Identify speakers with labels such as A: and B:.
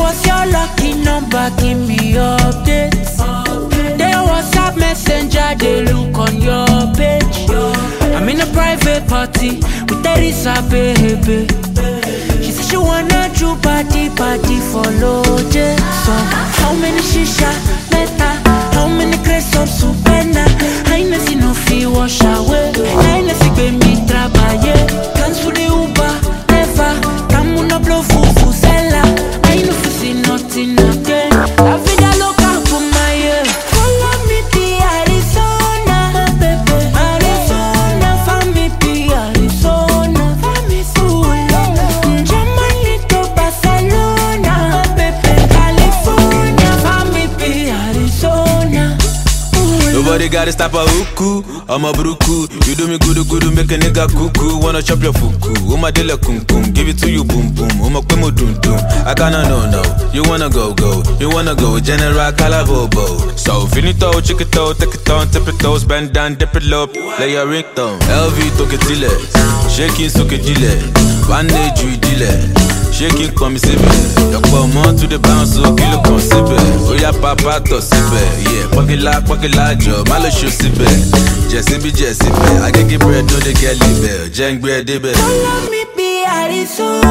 A: was your lucky number? Give me updates. They WhatsApp messenger, they look on your page. I'm in a private party with Teresa, baby. She said she wanna do party for Lord. So how many shisha meta? How many crates of supena? I ain't seen no fee wash away. I ain't seen baby trabaye. Cancel the Uber, never. Come on a blow fufu sella. I ain't no see nothing again. La vida loca for my ear. Follow me to Arizona, baby. Arizona, follow me to Arizona. Germany to Barcelona, baby. California, follow me to Arizona.
B: Nobody gotta stop a hooku, I'm a bruku. You do me good, make a nigga cuckoo. Wanna chop your fuku, my dela kum kum. Give it to you boom boom, my kwemo dum dum. I gotta no, you wanna go, you wanna go. General Calabobo. So finito, chick it out, take it on, tip it toes, bend down, dip it low. Lay your ringtone, LV toke tile, shaking soke dile, one day you dile. Shaking come sibe, your come to the bounce, so kill a consibe. Oh yeah, papa to sibe, yeah, pocket la job, malo show sibe. Jessibe, I can get bread, no they get live, jang bread, debe.
A: Follow me, be Arizona.